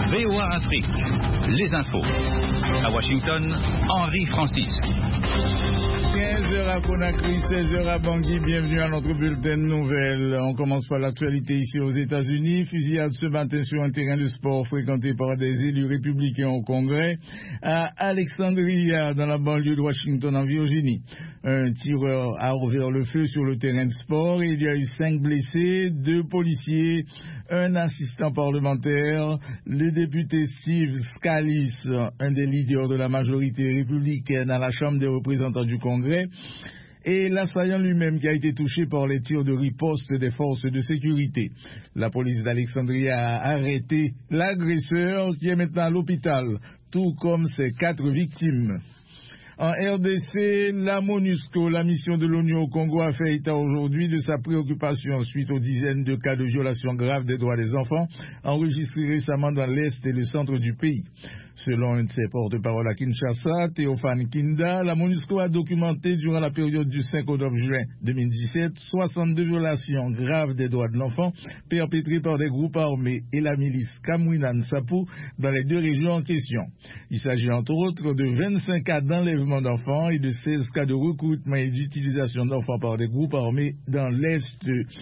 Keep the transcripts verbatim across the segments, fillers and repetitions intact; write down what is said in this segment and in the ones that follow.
V O A Afrique, les infos. À Washington, Henri Francis. quinze heures à Conakry, seize heures à Bangui, bienvenue à notre bulletin de nouvelles. On commence par l'actualité ici aux États-Unis. Fusillade ce matin sur un terrain de sport fréquenté par des élus républicains au Congrès à Alexandria, dans la banlieue de Washington, en Virginie. Un tireur a ouvert le feu sur le terrain de sport et il y a eu cinq blessés, deux policiers, un assistant parlementaire, le député Steve Scalise, un des leaders de la majorité républicaine à la Chambre des représentants du Congrès, et l'assaillant lui-même qui a été touché par les tirs de riposte des forces de sécurité. La police d'Alexandria a arrêté l'agresseur qui est maintenant à l'hôpital, tout comme ses quatre victimes. En R D C, la MONUSCO, la mission de l'ONU au Congo, a fait état aujourd'hui de sa préoccupation suite aux dizaines de cas de violation grave des droits des enfants enregistrés récemment dans l'Est et le centre du pays. Selon un de ses porte-parole à Kinshasa, Théophane Kinda, la MONUSCO a documenté durant la période du cinq au neuf juin deux mille dix-sept soixante-deux violations graves des droits de l'enfant perpétrées par des groupes armés et la milice Kamwina Nsapu dans les deux régions en question. Il s'agit entre autres de vingt-cinq cas d'enlèvement d'enfants et de seize cas de recrutement et d'utilisation d'enfants par des groupes armés dans l'Est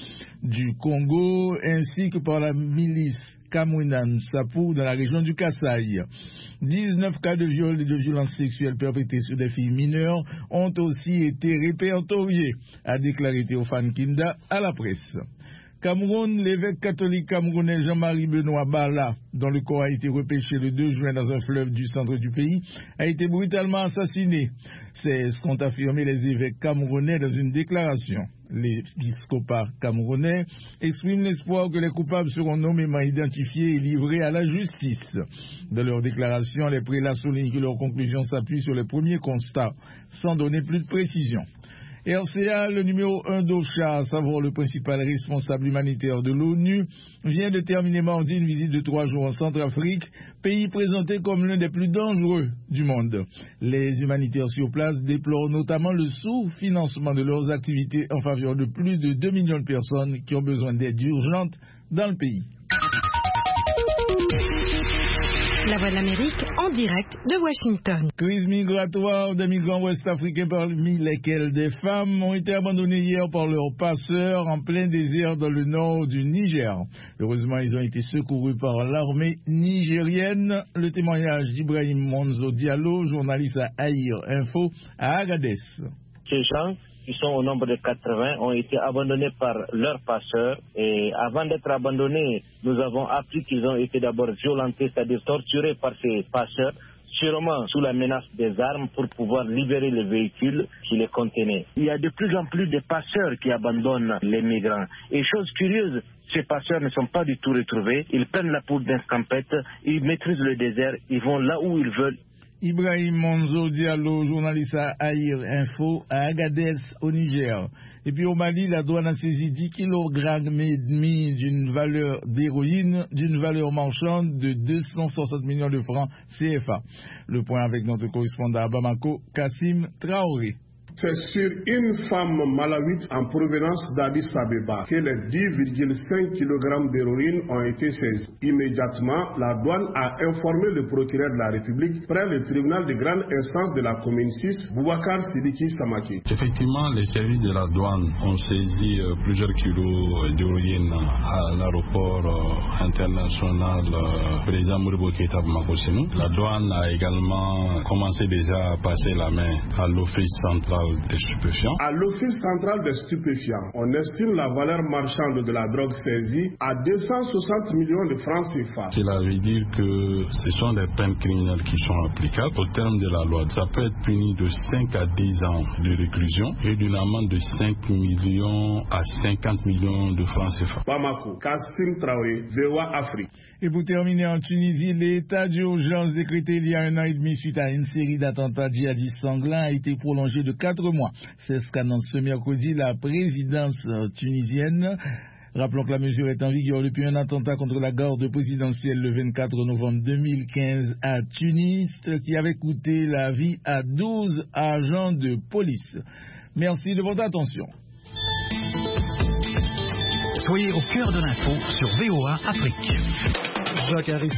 du Congo ainsi que par la milice Kamwina Nsapu dans la région du Kasaï. dix-neuf cas de viol et de violences sexuelles perpétrées sur des filles mineures ont aussi été répertoriés, a déclaré Théophane Kinda à la presse. Cameroun, l'évêque catholique camerounais Jean-Marie Benoît Bala, dont le corps a été repêché le deux juin dans un fleuve du centre du pays, a été brutalement assassiné. C'est ce qu'ont affirmé les évêques camerounais dans une déclaration. L'épiscopat camerounais exprime l'espoir que les coupables seront nommément identifiés et livrés à la justice. Dans leur déclaration, les prélats soulignent que leurs conclusions s'appuient sur les premiers constats, sans donner plus de précision. R C A, le numéro un d'Ocha, à savoir le principal responsable humanitaire de l'ONU, vient de terminer mardi une visite de trois jours en Centrafrique, pays présenté comme l'un des plus dangereux du monde. Les humanitaires sur place déplorent notamment le sous-financement de leurs activités en faveur de plus de deux millions de personnes qui ont besoin d'aide urgente dans le pays. La Voix de l'Amérique en direct de Washington. Crise migratoire des migrants ouest-africains, parmi lesquels des femmes, ont été abandonnés hier par leurs passeurs en plein désert dans le nord du Niger. Heureusement, ils ont été secourus par l'armée nigérienne. Le témoignage d'Ibrahim Monzo Diallo, journaliste à Aïr Info à Agadez. Ces gens qui sont au nombre de quatre-vingts ont été abandonnés par leurs passeurs, et avant d'être abandonnés, nous avons appris qu'ils ont été d'abord violentés, c'est-à-dire torturés par ces passeurs, sûrement sous la menace des armes pour pouvoir libérer les véhicules qui les contenaient. Il y a de plus en plus de passeurs qui abandonnent les migrants. Et chose curieuse, ces passeurs ne sont pas du tout retrouvés, ils prennent la poudre d'escampette, ils maîtrisent le désert, ils vont là où ils veulent. Ibrahim Monzo Diallo, journaliste à Aïr Info, à Agadez, au Niger. Et puis au Mali, la douane a saisi dix kilogrammes et demi d'une valeur d'héroïne, d'une valeur marchande de deux cent soixante millions de francs C F A. Le point avec notre correspondant à Bamako, Kassim Traoré. C'est sur une femme malawite en provenance d'Addis Abeba que les dix virgule cinq kilogrammes d'héroïne ont été saisis. Immédiatement, la douane a informé le procureur de la République près le tribunal de grande instance de la commune six, Boubacar Sidiki Samaki. Effectivement, les services de la douane ont saisi euh, plusieurs kilos d'héroïne à l'aéroport euh, international euh, président Modibo Keïta Bamako. La douane a également commencé déjà à passer la main à l'office central des stupéfiants. À l'Office central des stupéfiants, on estime la valeur marchande de la drogue saisie à deux cent soixante millions de francs C F A. Cela veut dire que ce sont des peines criminelles qui sont applicables au terme de la loi. Ça peut être puni de cinq à dix ans de réclusion et d'une amende de cinq millions à cinquante millions de francs C F A. Bamako, Kassim Traoré, V O A Afrique. Et pour terminer, en Tunisie, l'état d'urgence décrété il y a un an et demi suite à une série d'attentats djihadistes sanglants a été prolongé de quatre mois. C'est ce qu'annonce ce mercredi la présidence tunisienne. Rappelons que la mesure est en vigueur depuis un attentat contre la garde présidentielle le vingt-quatre novembre deux mille quinze à Tunis, qui avait coûté la vie à douze agents de police. Merci de votre attention. Soyez au cœur de l'info sur V O A Afrique.